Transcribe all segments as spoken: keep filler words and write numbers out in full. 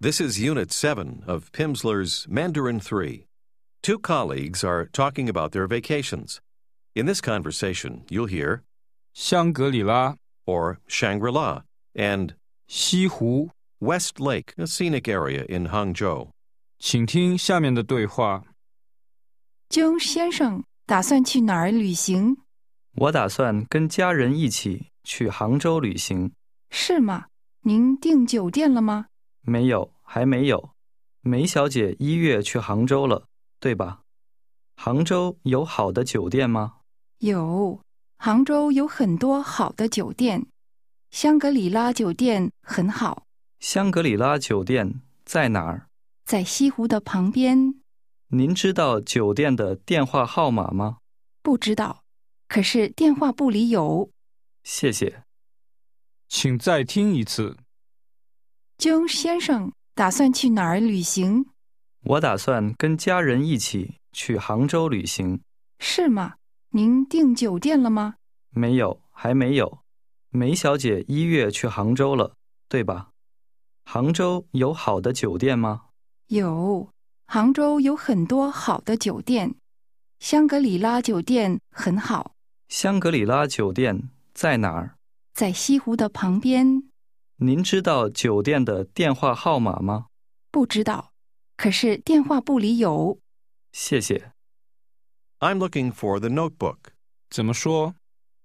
This is Unit seven of Pimsleur's Mandarin three. Two colleagues are talking about their vacations. In this conversation, you'll hear 香格里拉 or Shangri-La and 西湖 West Lake, a scenic area in Hangzhou. 请听下面的对话。 钟先生打算去哪儿旅行？ 我打算跟家人一起去杭州旅行。 是吗？您订酒店了吗？ 没有，还没有。梅小姐一月去杭州了，对吧？杭州有好的酒店吗？ 有，杭州有很多好的酒店，香格里拉酒店很好。 香格里拉酒店在哪儿？ 在西湖的旁边。 您知道酒店的电话号码吗？ 不知道，可是电话簿里有。 谢谢。 请再听一次。 钟先生打算去哪儿旅行？ 我打算跟家人一起去杭州旅行。 是吗？您订酒店了吗？ 没有，还没有。梅小姐一月去杭州了，对吧？杭州有好的酒店吗？ 有，杭州有很多好的酒店，香格里拉酒店很好。 香格里拉酒店在哪儿？ 在西湖的旁边。 您知道酒店的电话号码吗？ 不知道，可是电话簿里有。 谢谢。 I'm looking for the notebook. 怎么说？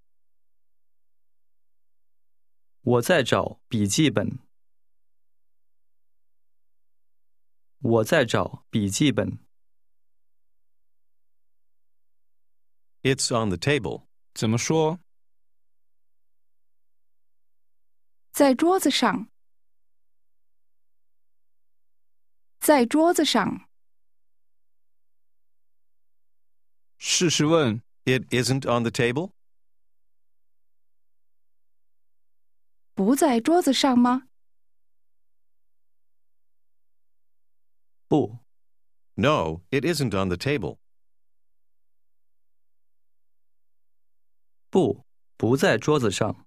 我在找笔记本。我在找笔记本。 It's on the table. 怎么说？ 在桌子上。在桌子上。 试试问 It isn't on the table? 不在桌子上吗？ 不， No, it isn't on the table. 不，不在桌子上。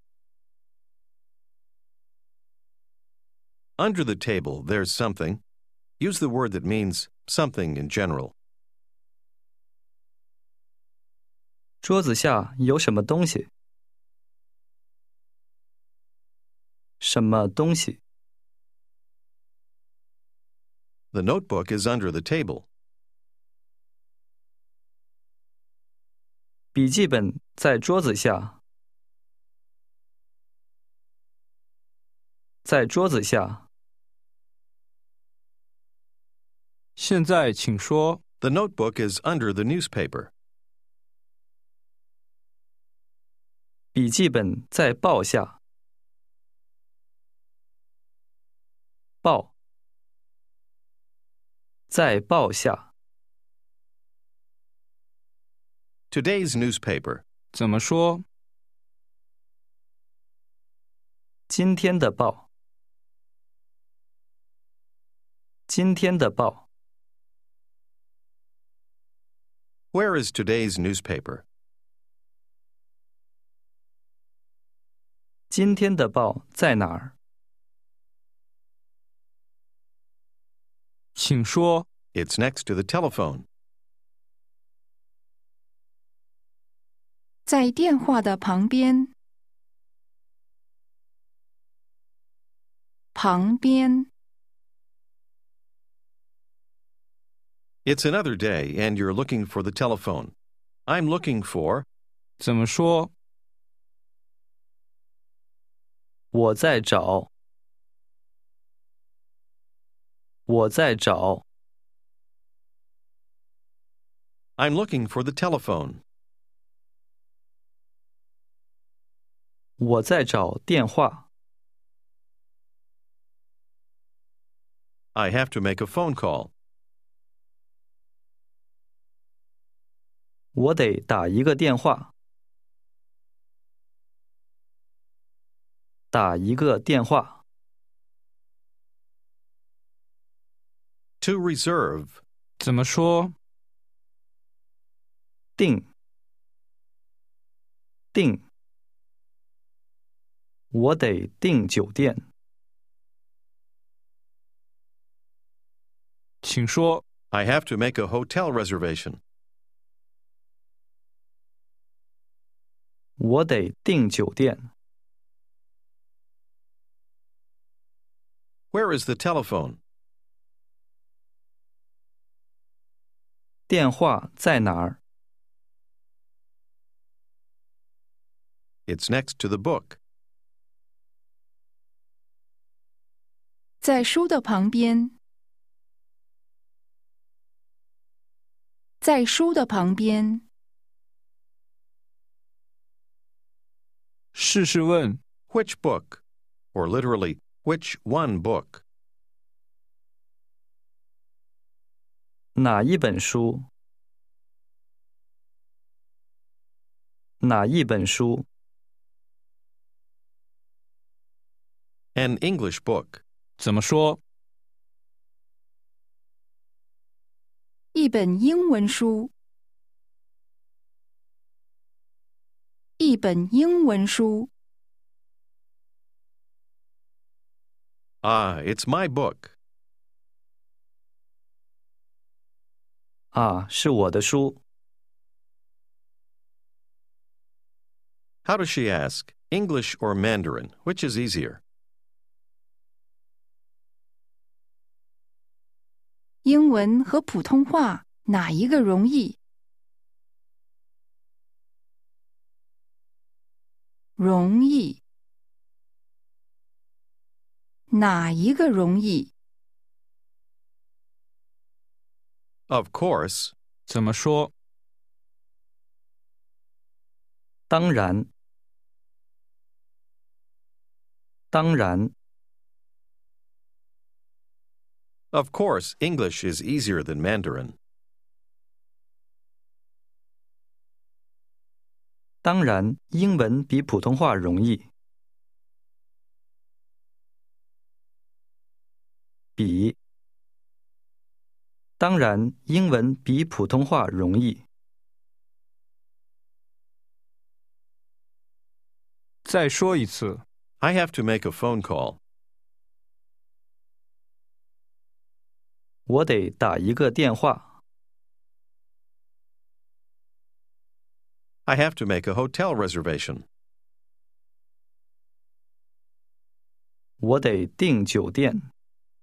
Under the table, there's something. Use the word that means something in general. 桌子下有什么东西？什么东西？ The notebook is under the table. 笔记本在桌子下。在桌子下。 现在请说。 The notebook is under the newspaper. 笔记本在报下。报。在报下。 Today's newspaper. 怎么说？ 今天的报。今天的报。 Where is today's newspaper? 今天的报在哪儿？ 请说。 It's next to the telephone. 在电话的旁边。旁边。 It's another day, and you're looking for the telephone. I'm looking for 怎么说？ 我在找。我在找。 I'm looking for the telephone. 我在找电话。 I have to make a phone call. 我得打一个电话。打一个电话。 To reserve. 怎么说？ 订。订。我得订酒店。 请说。 I have to make a hotel reservation. 我得订酒店。 Where is the telephone? 电话在哪儿？ It's next to the book. 在书的旁边，在书的旁边， 试试问， Which book? Or literally, which one book? 哪一本书？哪一本书？ An English book. 怎么说？ 一本英文书，一本英文书。 Ah, it's my book. 啊，是我的书。 How does she ask? English or Mandarin? Which is easier? 英文和普通话哪一个容易？容易。哪一个容易？ Of course. 怎么说？ 当然，当然， Of course, English is easier than Mandarin. 当然，英文比普通话容易。比，当然，英文比普通话容易。 再说一次。 I have to make a phone call. 我得打一个电话。 I have to make a hotel reservation. 我得订酒店。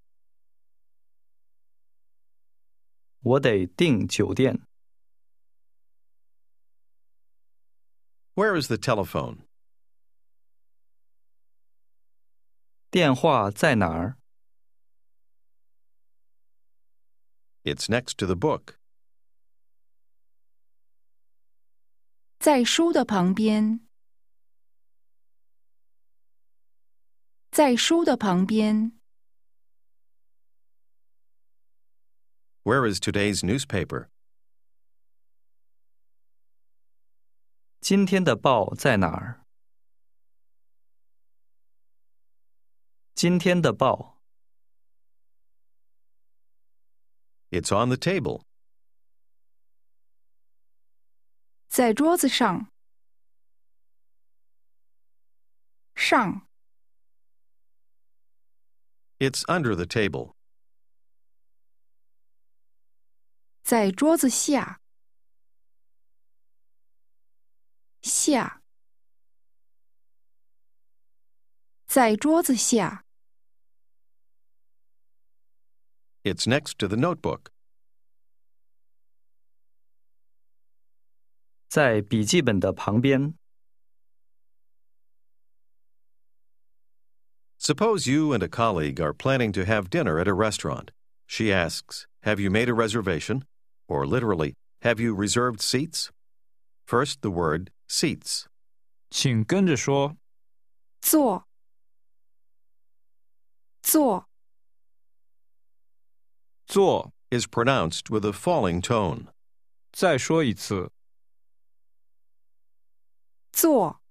我得订酒店。 Where is the telephone? 电话在哪儿？ It's next to the book. 在书的旁边，在书的旁边。 Where is today's newspaper? 今天的报在哪儿？今天的报。 It's on the table. 在桌子上，上。 It's under the table. 在桌子下，下。在桌子下。 It's next to the notebook. 在笔记本的旁边。 Suppose you and a colleague are planning to have dinner at a restaurant. She asks, Have you made a reservation? Or literally, Have you reserved seats? First, the word seats. 请跟着说。 坐，坐。 坐。 is pronounced with a falling tone. 再说一次。 坐。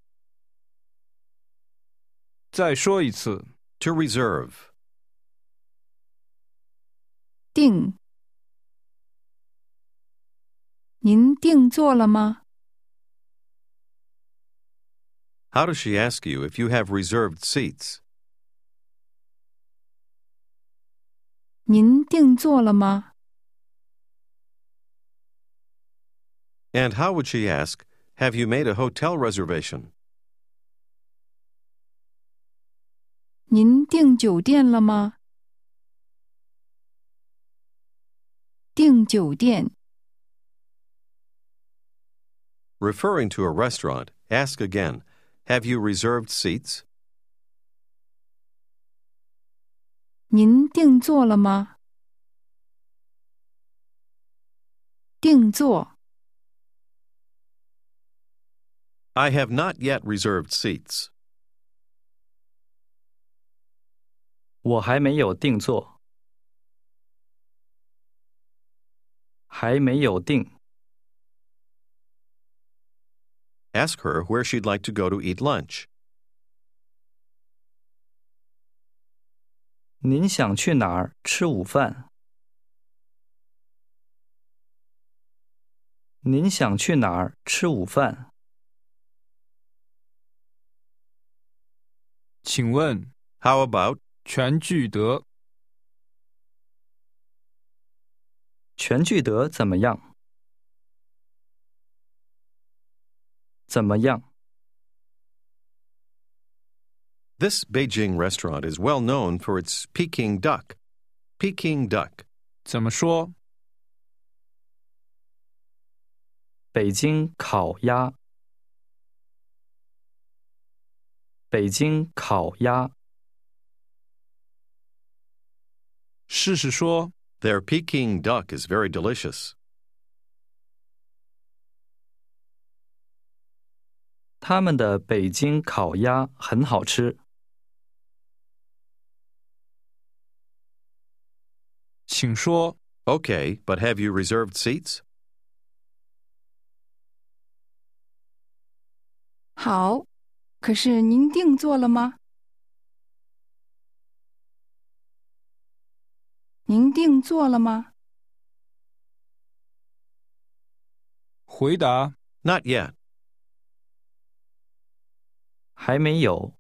再说一次。 To reserve. 订。您订座了吗？ How does she ask you if you have reserved seats? 您订座了吗？ And how would she ask, have you made a hotel reservation? 您订酒店了吗？订酒店。 Referring to a restaurant, ask again, have you reserved seats? 您订座了吗？订座。 I have not yet reserved seats. 我还没有定做。还没有定。 Ask her where she'd like to go to eat lunch. 您想去哪儿吃午饭？您想去哪儿吃午饭？ 请问 How about? 全聚德全聚德怎么样？怎么样？ This Beijing restaurant is well known for its Peking duck. Peking duck. 怎么说？ 北京烤鸭。北京烤鸭。 试试说 Their Peking duck is very delicious. 他们的北京烤鸭很好吃。 请说 Okay, but have you reserved seats? 好，可是您订座了吗？您订座了吗？ 回答 Not yet. 还没有。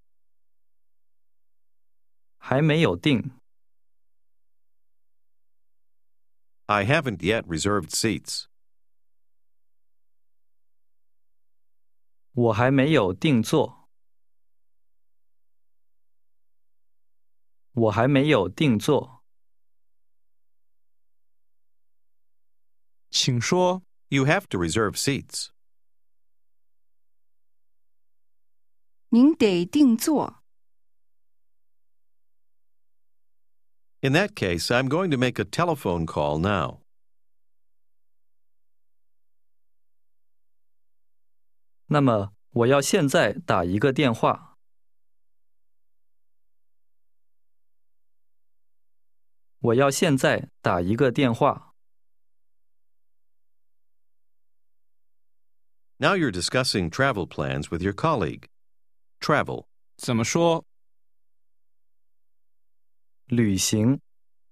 还没有定。 I haven't yet reserved seats. 我还没有定做。我还没有定做。 请说 You have to reserve seats. 您得订座。 In that case, I'm going to make a telephone call now. 那么我要现在打一个电话。我要现在打一个电话。 Now you're discussing travel plans with your colleague. Travel. 怎么说？ 旅行。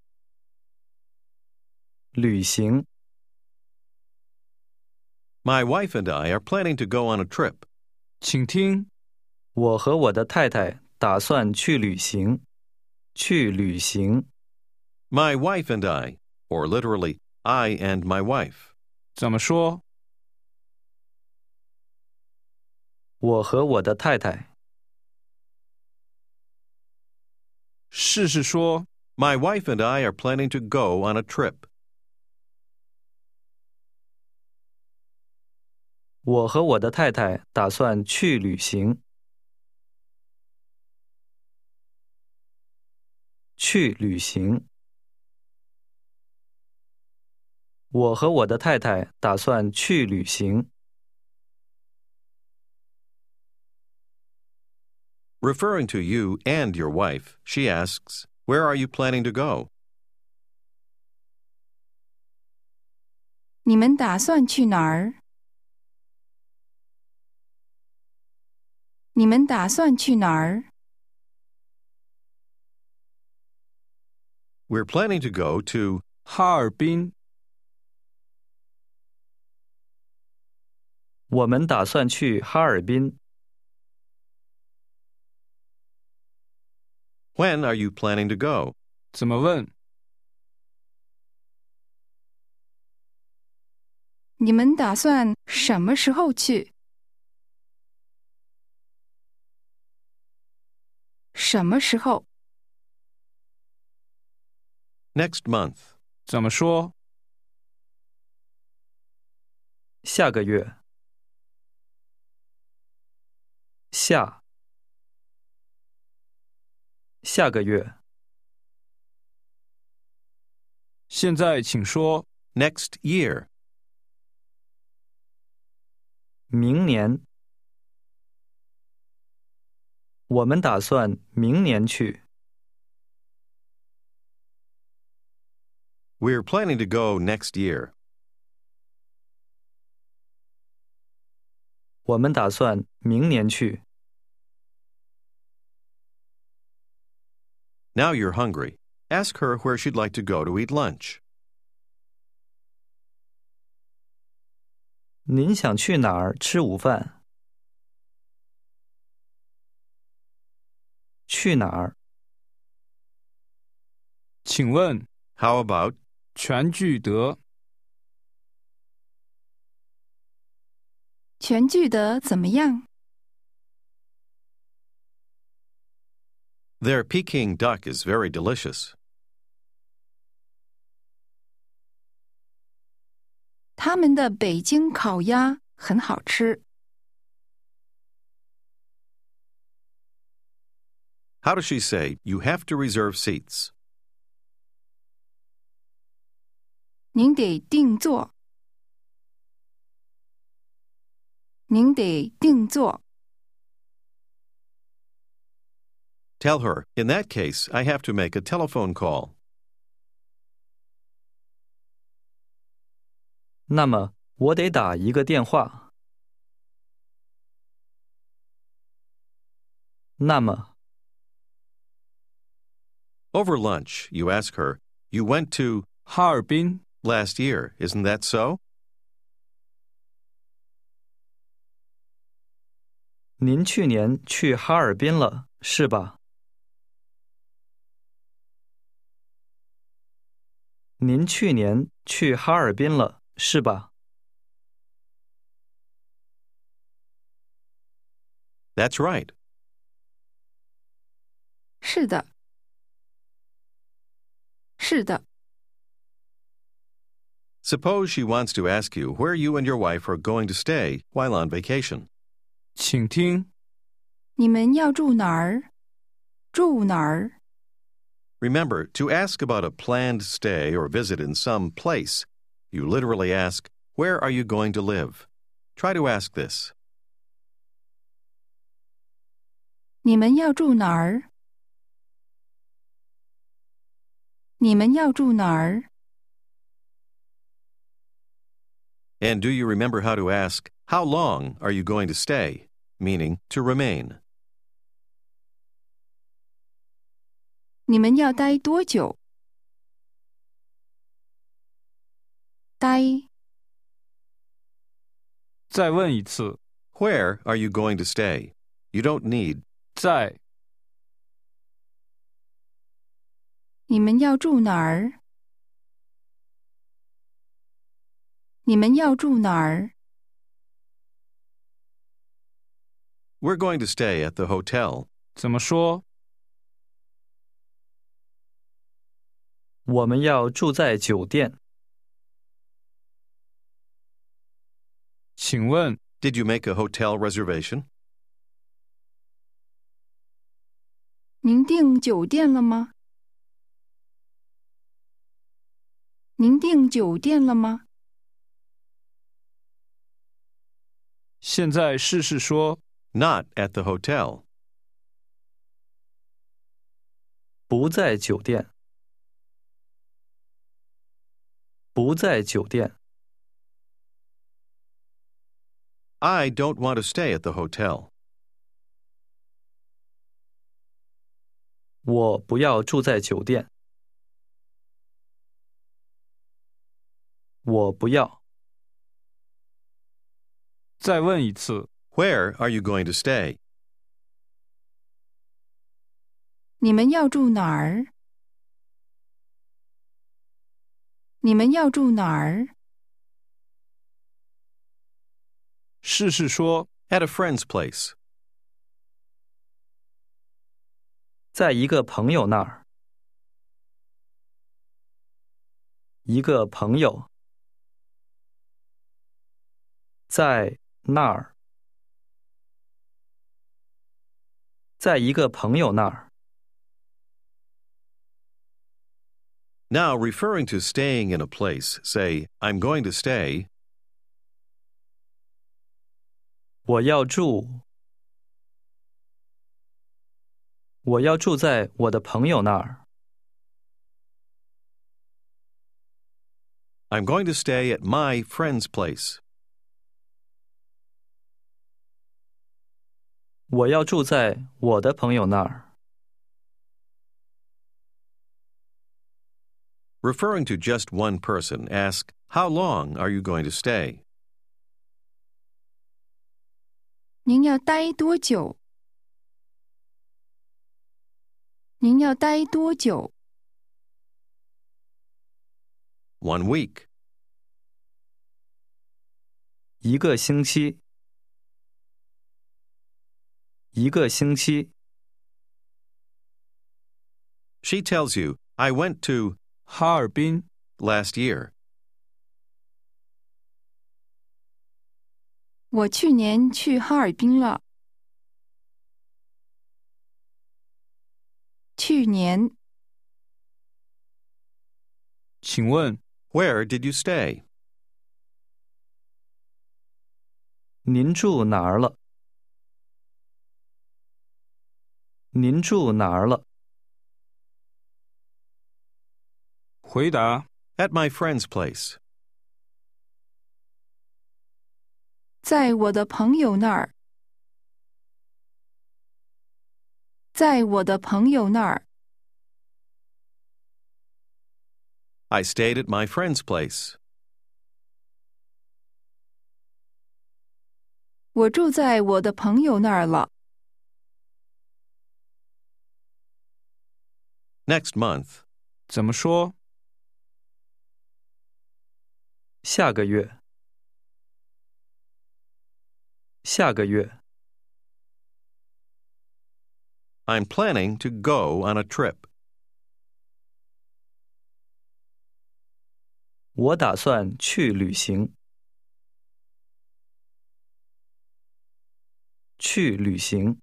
旅行。 My wife and I are planning to go on a trip. 请听我和我的太太打算去旅行。去旅行。 My wife and I, or literally, I and my wife. 怎么说？ 我和我的太太。 试试说 My wife and I are planning to go on a trip. 我和我的太太打算去旅行。去旅行。我和我的太太打算去旅行。 Referring to you and your wife, she asks, Where are you planning to go? 你们打算去哪儿？你们打算去哪儿？ We're planning to go to 哈尔滨。 我们打算去哈尔滨。 When are you planning to go? 怎么问？ 你们打算什么时候去？什么时候？ Next month. 怎么说？ 下个月。下。下个月。 现在请说。 Next year. 明年。我们打算明年去。 We're planning to go next year. 我们打算明年去。 Now you're hungry. Ask her where she'd like to go to eat lunch. 您想去哪儿吃午饭？去哪儿？ 请问 How about 全聚德全聚德怎么样？ their Peking duck is very delicious? 他们的北京烤鸭很好吃。 How does she say you have to reserve seats? 您得定做。您得定做。 Tell her, in that case, I have to make a telephone call. 那么我得打一个电话。那么 Over lunch, you ask her, you went to 哈尔滨 last year, isn't that so? 您去年去哈尔滨了，是吧？您去年去哈尔滨了，是吧？ That's right. 是的。是的。 Suppose she wants to ask you where you and your wife are going to stay while on vacation. 请听你们要住哪儿？住哪儿？ Remember, to ask about a planned stay or visit in some place, you literally ask, where are you going to live? Try to ask this. 你们要住哪儿？你们要住哪儿？ And do you remember how to ask, how long are you going to stay? Meaning, to remain. 你们要待多久？待。 再问一次 Where are you going to stay? You don't need 在你们要住哪儿？你们要住哪儿？ We're going to stay at the hotel. 怎么说？ 我们要住在酒店。 请问 Did you make a hotel reservation? 您订酒店了吗？您订酒店了吗？ 现在试试说 Not at the hotel. 不在酒店。不在酒店。 I don't want to stay at the hotel. 我不要住在酒店。我不要。 再问一次 Where are you going to stay? 你们要住哪儿？你们要住哪儿？ 试试说， At a friend's place. 在一个朋友那儿。一个朋友。在那儿。在一个朋友那儿。 Now, referring to staying in a place, say, I'm going to stay. 我要住。我要住在我的朋友那儿。 I'm going to stay at my friend's place. 我要住在我的朋友那儿。 Referring to just one person, ask, How long are you going to stay? 您要待多久？您要待多久？ One week. 一个星期。一个星期。 She tells you, I went to 哈尔滨， last year. 我去年去哈尔滨了。去年。 请问 Where did you stay? 您住哪儿了？您住哪儿了？ 回答 At my friend's place. 在我的朋友那儿。在我的朋友那儿。 I stayed at my friend's place. 我住在我的朋友那儿了。 Next month. 怎么说？ 下个月。下个月。 I'm planning to go on a trip. 我打算去旅行。去旅行。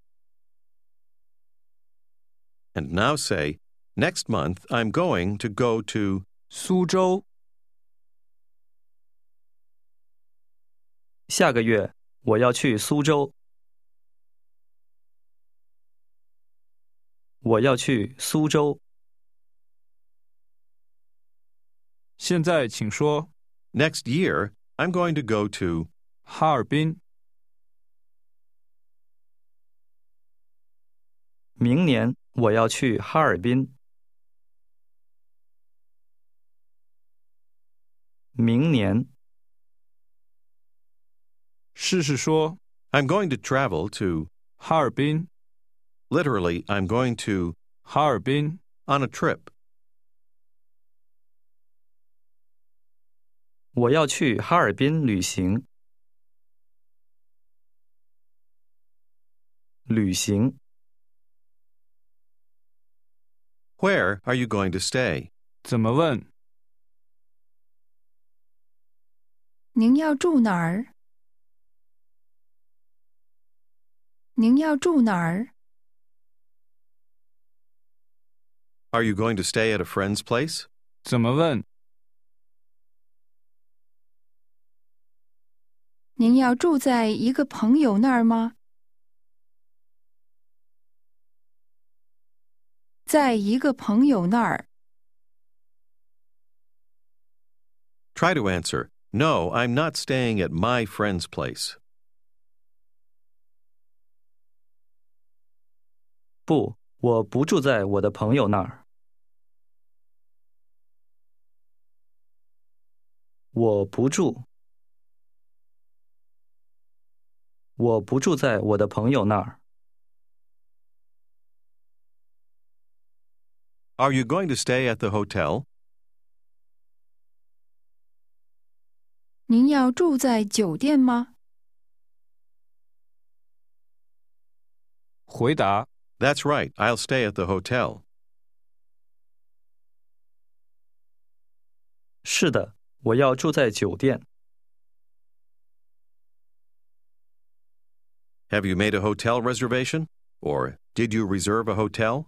And now say, Next month I'm going to go to 苏州， 下个月我要去苏州。我要去苏州。 现在请说， Next year I'm going to go to 哈尔滨， 明年我要去哈尔滨。明年。 试试说， I'm going to travel to 哈尔滨， literally I'm going to 哈尔滨， on a trip. 我要去哈尔滨旅行。旅行。 Where are you going to stay? 怎么问？ 您要住哪儿？您要住哪儿？ Are you going to stay at a friend's place? 怎么问？ 您要住在一个朋友那儿吗？在一个朋友那儿。 Try to answer, No, I'm not staying at my friend's place. 不，我不住在我的朋友那儿。我不住。我不住在我的朋友那儿。 Are you going to stay at the hotel? 您要住在酒店吗？ 回答 That's right, I'll stay at the hotel. 是的，我要住在酒店。 Have you made a hotel reservation? Or did you reserve a hotel?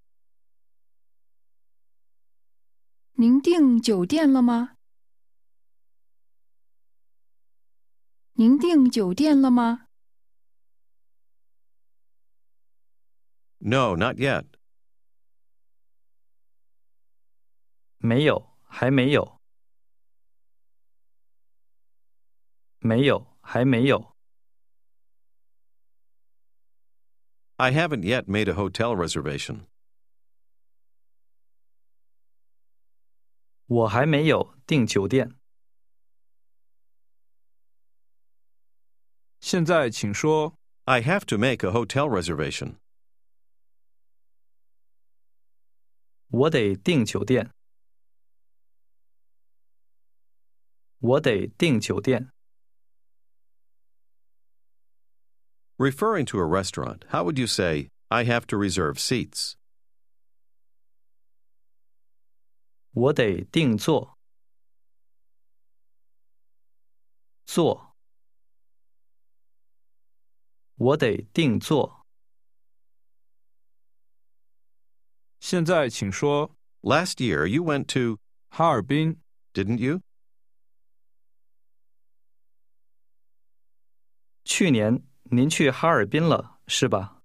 您订酒店了吗？您订酒店了吗？ No, not yet. 没有，还没有。没有，还没有。 I haven't yet made a hotel reservation. 我还没有订酒店。 现在请说 I have to make a hotel reservation. 我得订酒店。我得订酒店。 Referring to a restaurant, how would you say, I have to reserve seats? 我得订座。座。我得订座。 现在请说 Last year you went to, 哈尔滨 didn't you? 去年您去哈尔滨了，是吧？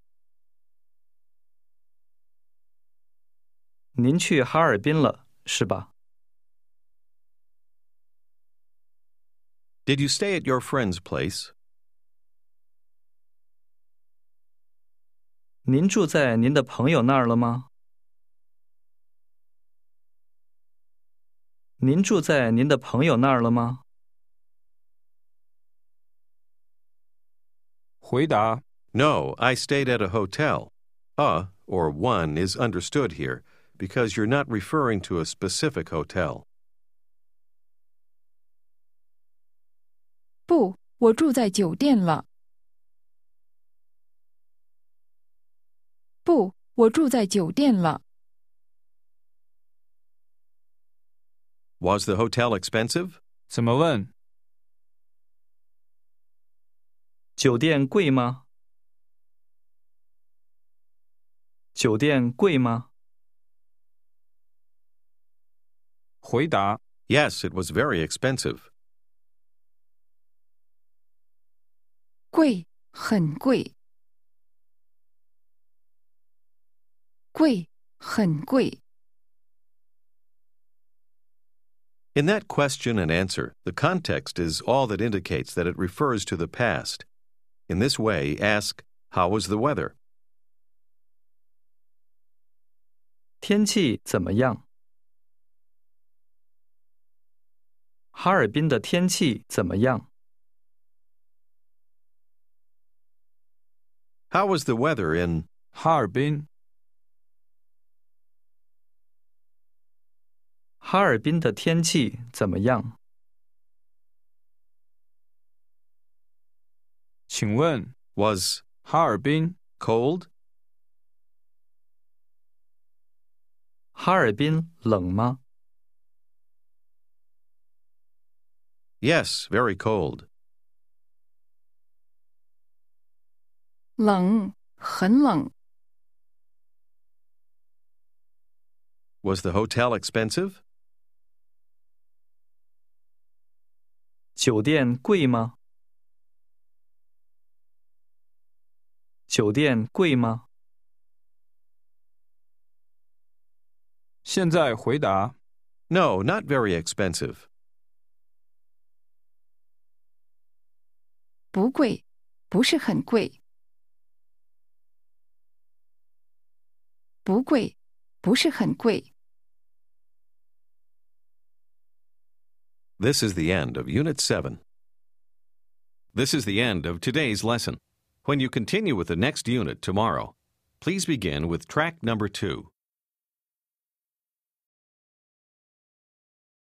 您去哈尔滨了，是吧？ Did you stay at your friend's place? 您住在您的朋友那儿了吗？您住在您的朋友那儿了吗？ 回答 No, I stayed at a hotel. A or one is understood here because you're not referring to a specific hotel. 不，我住在酒店了。不，我住在酒店了。 Was the hotel expensive? 怎么问？ 酒店贵吗？酒店贵吗？ 回答 Yes, it was very expensive. 贵，很贵。贵，很贵。 In that question and answer, the context is all that indicates that it refers to the past. In this way, ask, How was the weather? 天气怎么样？哈尔滨的天气怎么样？ How was the weather in? 哈尔滨哈尔滨的天气怎么样？ 请问 Was 哈尔滨 cold? 哈尔滨冷吗？ Yes, very cold. 冷，很冷。 Was the hotel expensive? 酒店贵吗？酒店贵吗？ 现在回答 No, not very expensive. 不贵，不是很贵。不贵，不是很贵。 This is the end of Unit seven. This is the end of today's lesson. When you continue with the next unit tomorrow, please begin with track number two.